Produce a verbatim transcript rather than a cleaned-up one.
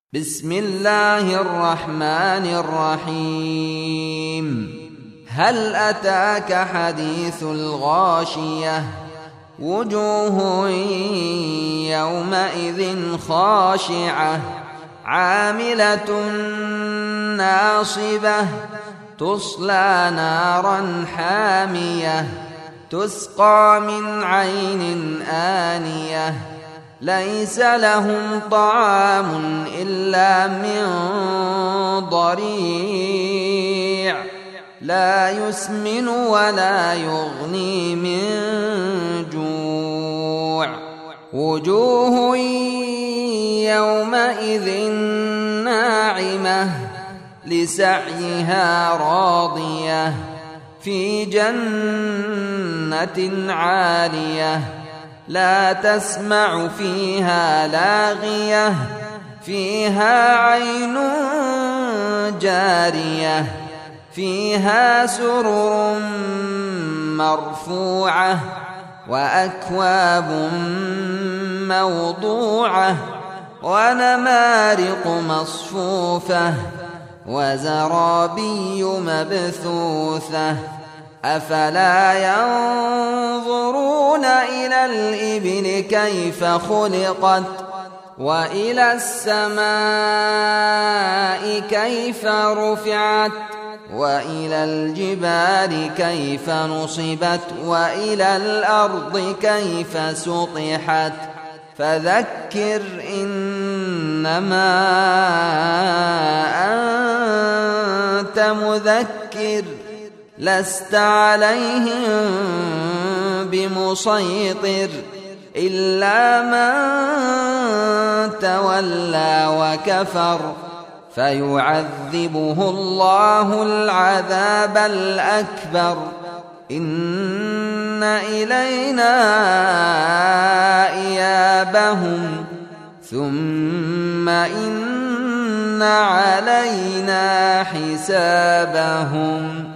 بسم الله الرحمن الرحيم. هل أتاك حديث الغاشية؟ وجوه يومئذ خاشعة عاملة ناصبة تصلى نارا حامية تسقى من عين آنية ليس لهم طعام إلا من ضريع لا يسمن ولا يغني من جوع. وجوه يومئذ ناعمة لسعيها راضية في جنة عالية لا تسمع فيها لاغية فيها عين جارية فيها سرر مرفوعة وأكواب موضوعة ونمارق مصفوفة وزرابي مبثوثة. أفلا ينظرون إلى الإبل كيف خلقت وإلى السماء كيف رفعت وإلى الجبال كيف نصبت وإلى الأرض كيف سطحت. فذكر إنما أنت مذكر لست عليهم بمسيطر إلا من تولى وكفر فيعذبه الله العذاب الأكبر. إن إلينا إيابهم ثم إن علينا حسابهم.